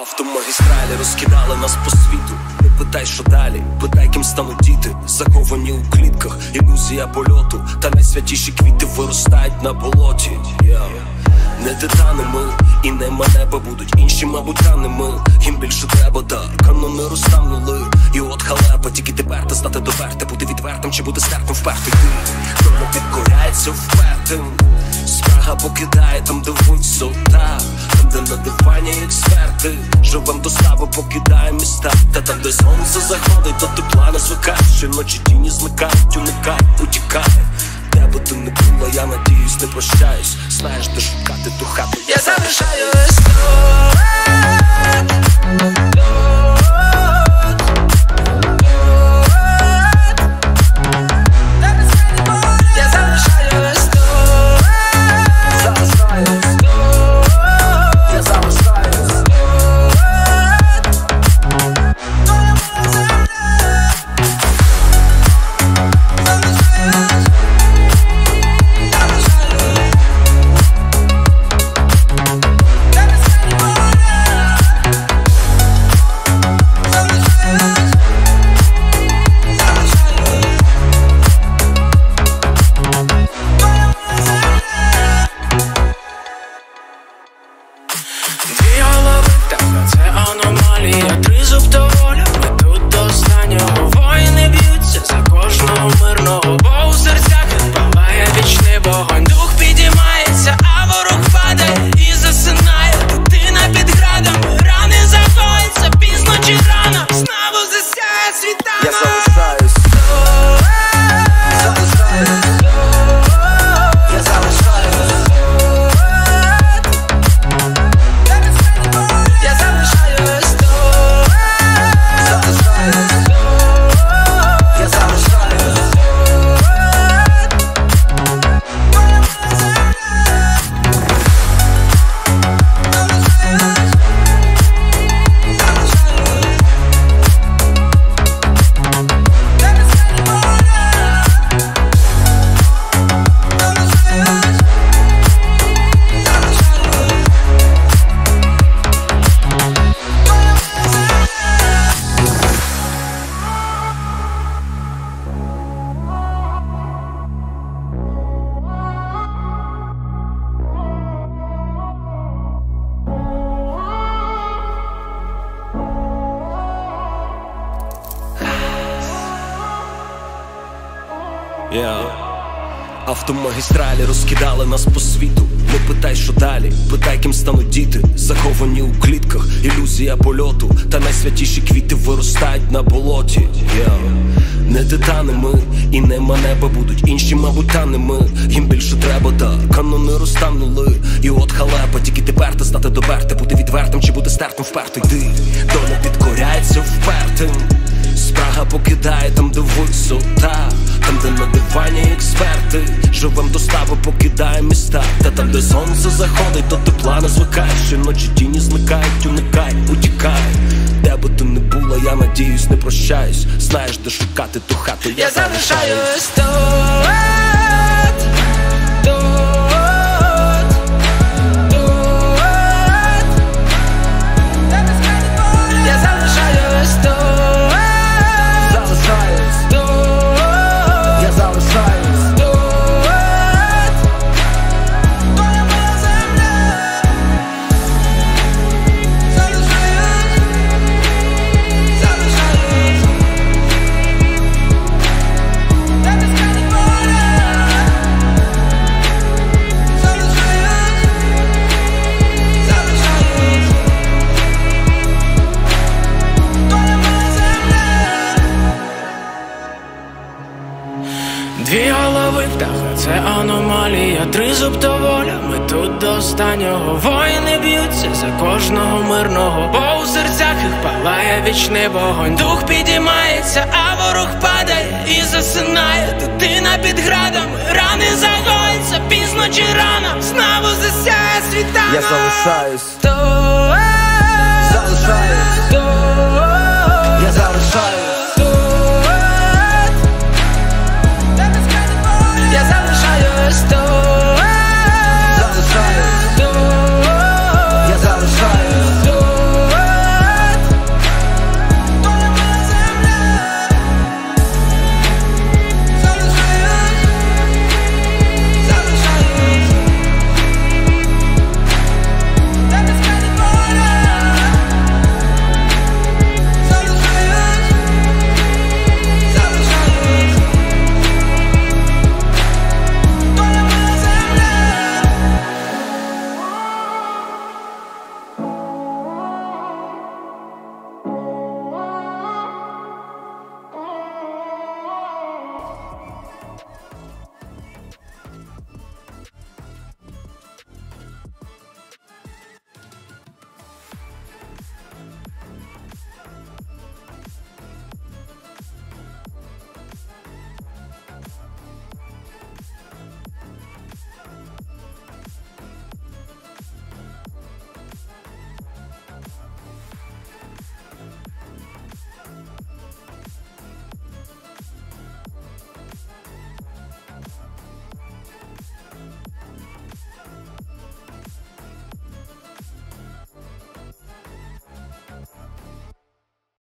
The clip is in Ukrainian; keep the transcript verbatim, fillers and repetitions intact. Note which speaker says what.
Speaker 1: Автомагістралі розкидали нас по світу. Не питай, що далі, питай, ким стануть діти. Заховані у клітках, ілюзія польоту. Та найсвятіші квіти виростають на болоті. yeah. Не титани ми, і нема неба будуть інші, мабуть, рани ми. Їм більше треба, та канони розтанули. І от халепа, тільки тепер та стати доверте. Бути відвертим чи бути стерпним впертий ти. Доля підкоряється впертим. Спрага покидає там, де висота. Там, де на дивані експерти. Живем до стави, покидає міста. Та там, де сонце заходить, до тепла не звикає. Щоночі тіні зникають, уникають, утікає. Де би ти не була, я надіюсь, не прощаюсь. Знаєш, де шукати ту хату.
Speaker 2: Я залишаю листок. Дві голови, так це аномалія. Тризуб то воля, ми тут до останнього. Воїни б'ються за кожного мирного. Бо у серцях палає вічний вогонь. Дух підіймається, а ворог падає і засинає. Дитина під градами, рани загоїться, пізно чи рано, знову засяє світанок.
Speaker 1: Я залишаюсь. Yeah. Автомагістралі розкидали нас по світу. Не питай, що далі, питай, ким стануть діти. Заховані у клітках, ілюзія польоту. Та найсвятіші квіти виростають на болоті. yeah. Не титани ми, і нема неба будуть інші, мабуть, тани ми. Їм більше треба, та канони розтанули. І от халепа, тільки тепер та стати доверте. Бути відвертим чи бути стерпним впертий ти. Доля підкоряється впертим. Спрага покидає там, де висота. Там, де на дивані експерти. Живем до стави, покидає міста. Та там, де сонце заходить, до тепла не звикає. Щоночі тіні зникають, уникають, утікає. Де би ти не була, я надіюсь, не прощаюсь. Знаєш, де шукати ту хату.
Speaker 2: Я, я залишаю листок. Дві голови, птаха, це аномалія. Тризуб то воля, ми тут до останнього. Воїни б'ються за кожного мирного. Бо у серцях їх палає вічний вогонь. Дух підіймається, а ворог падає і засинає. Дитина під градами, рани загоїться, пізно чи рано, знову засяє світанок.
Speaker 1: Я залишаюсь.
Speaker 2: Залишаюсь.